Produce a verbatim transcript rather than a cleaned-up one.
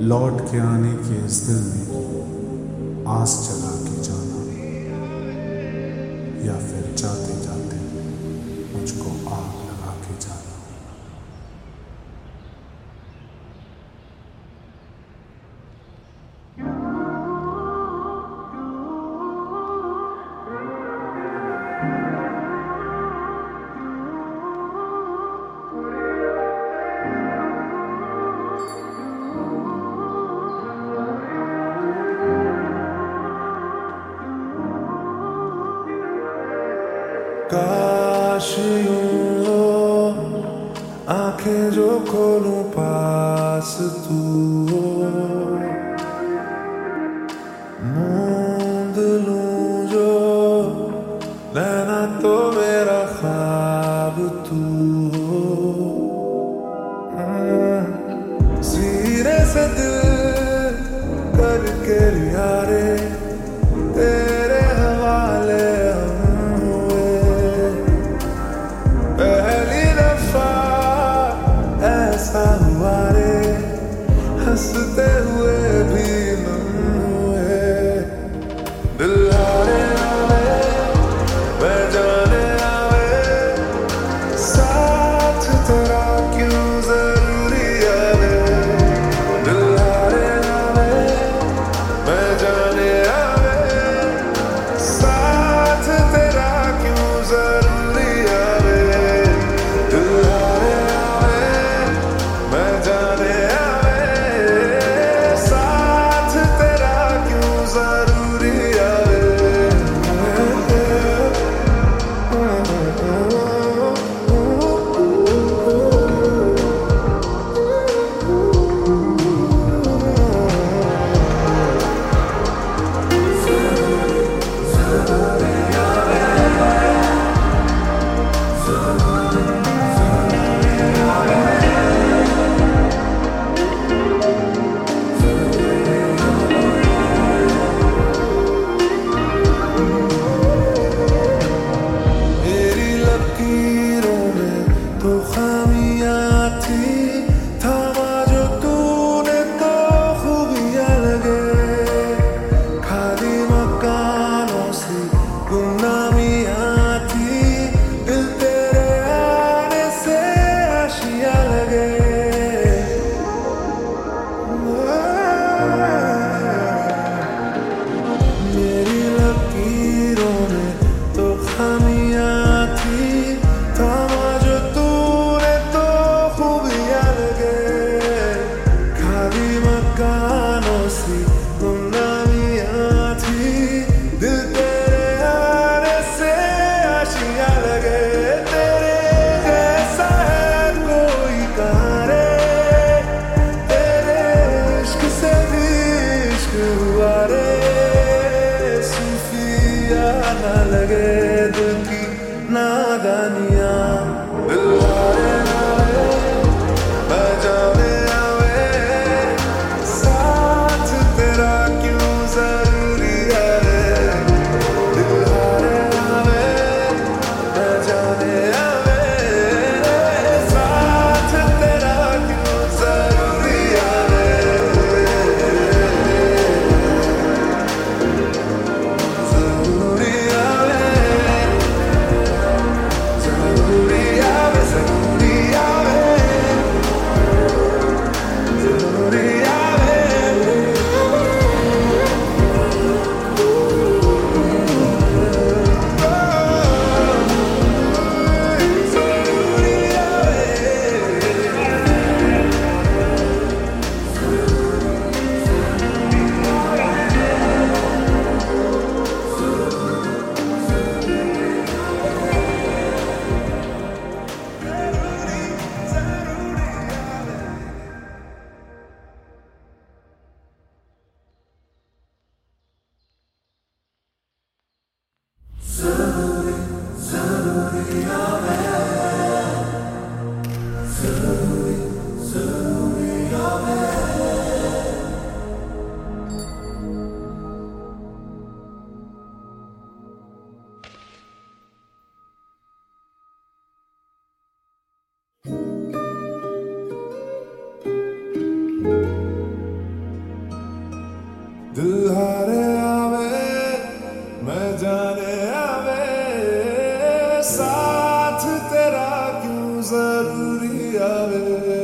लौट के आने के इस दिल में आस जगा के जाना, या फिर जाते जाते मुझको आग लगा के जाना। काश यूं हो आंखें जो खोलूं पास तू हो, मूंद लूं जो नैना तो मेरा ख्वाब तू हो। सिरे से दिल करके लिया रे तेरे हवाले हुआ रे, हंसते हुए भी मन हुए। दिल हारे आवे मैं जाने आवे, साथ तेरा क्यों जरूरी आवे। दिल हारे आवे मैं जाने आवे, साथ तेरा क्यों जरूरी आवे। दिल हारे मैं जाने आवे, साथ तेरा क्यों जरूरी आवे। तो खामियां थी, थामा जो तूने तो खूबियां लगे। खाली मकानों से गुमनामियां थी, दिल तेरे आने से आशियां लगे। मेरी लकीरों में तो खामियां थी, थामा गानों से गुमनामियां थी, दिल तेरे आने से आशियां लगे। तेरे जैसा है कोई कहाँ रे, तेरे इश्क से भी इश्क हुआ रे। सूफिया ना लगे दिल की नादानियां। दिल हारे आवे मैं जाने जरूरी है। दिल हारे आवे मैं जाने आवे, साथ तेरा क्यों जरूरी आवे। जरूरी आवे जरूरी आवे जरूरी आवे जरूरी आवे। दिल हारे आवे मैं जाने आवे साथ तेरा क्यों जरूरी आवे